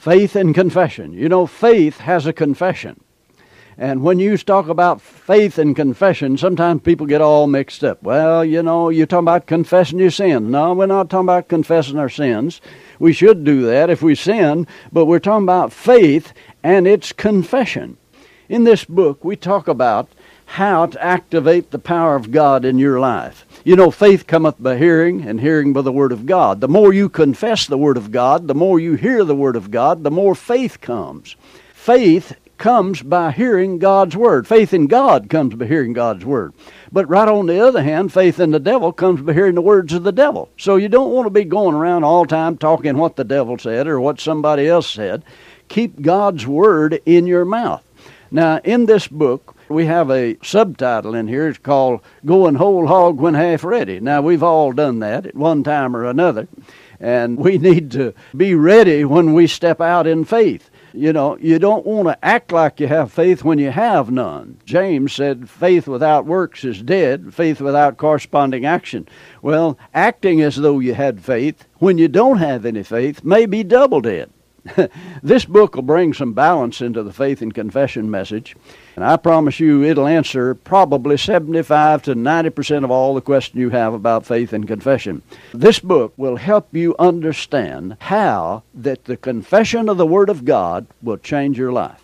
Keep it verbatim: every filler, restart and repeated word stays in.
Faith and confession. You know, faith has a confession. And when you talk about faith and confession, sometimes people get all mixed up. Well, you know, you're talking about confessing your sins. No, we're not talking about confessing our sins. We should do that if we sin, but we're talking about faith and its confession. In this book, we talk about how to activate the power of God in your life. You know, faith cometh by hearing, and hearing by the Word of God. The more you confess the Word of God, the more you hear the Word of God, the more faith comes. Faith comes by hearing God's Word. Faith in God comes by hearing God's Word. But right on the other hand, faith in the devil comes by hearing the words of the devil. So you don't want to be going around all the time talking what the devil said or what somebody else said. Keep God's Word in your mouth. Now, in this book, we have a subtitle in here. It's called Going Whole Hog When Half Ready. Now, we've all done that at one time or another, and we need to be ready when we step out in faith. You know, you don't want to act like you have faith when you have none. James said, faith without works is dead, faith without corresponding action. Well, acting as though you had faith when you don't have any faith may be double dead. This book will bring some balance into the faith and confession message, and I promise you it'll answer probably seventy-five to ninety percent of all the questions you have about faith and confession. This book will help you understand how that the confession of the Word of God will change your life.